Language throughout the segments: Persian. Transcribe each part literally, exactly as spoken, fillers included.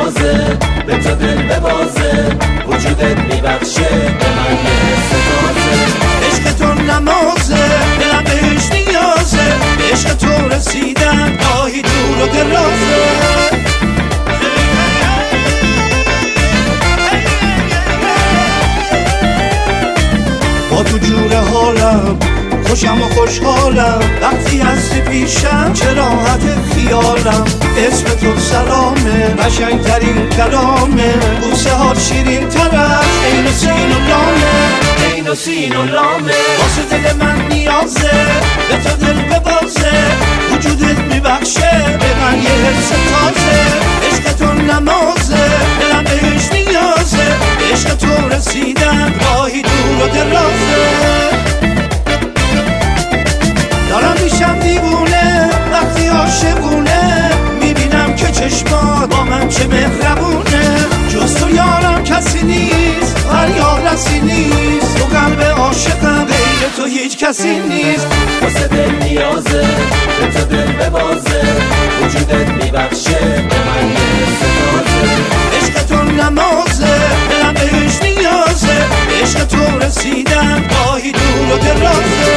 نیازه، به تو دل ببازه، وجودت میبخشه به من یه ستازه. عشق تو نمازه، دلم بهش نیازه، به عشق تو رسیدم گاهی دور و درازه. با تو جور حالم خوشم و خوشحالم، وقتی هستی پیشم چه راحت خیالم. اسم تو سلامه، قشنگترین کلامه، بوسه ها شیرین ترش عین و سین و لامه، عین و سین و لامه. واسه دل من نیازه، به تو دل ببازه، وجودت میبخشه به من یه حس تازه. عشق تو نمازه، دلم بهش نیازه، به عشق تو رسیدم گاهی دور و درازه. دارم میشم دیوونه وقتی عاشقونه، میبینم که چشمات با من چه مهربونه. جز تو یارم کسی نیست، فریاد رسی نیست، تو قلب عاشقم غیر تو هیچ کسی نیست. واسه دل نیازه، به تو دل ببازه، وجودت میبخشه به من یه ستازه. عشق تو نمازه، دلم بهش نیازه، به عشق تو رسیدم گاهی دور و درازه.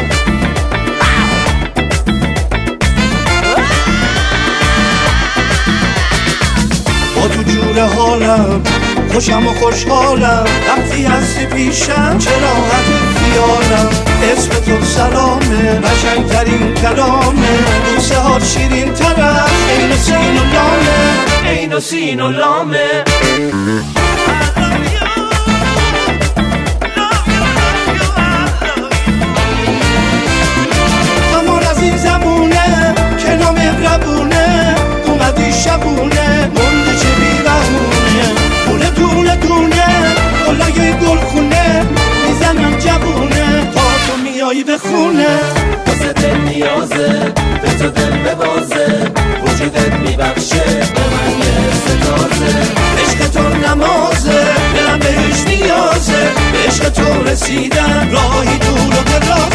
با تو جور حالم خوشم و خوشحالم، وقتی هستی پیشم چه راحت خیالم. اسم تو سلامه، قشنگترین کلامه، بوسه ها شیرین ترش عین و سین و لامه، عین و سین و لامه. همون از این زمونه که نامهربونه، اومدی شبونه مونده چه بی‌بهونه، دونه دونه دونه گلای گلخونه میزنم جوونه تا تو میایی به خونه. واسه دل نیازه، به تو دل ببازه، وجودت میبخشه به من یه ستازه. عشق تو نمازه، دلم بهش نیازه، به عشق تو رسیدم راهی دور و دراز.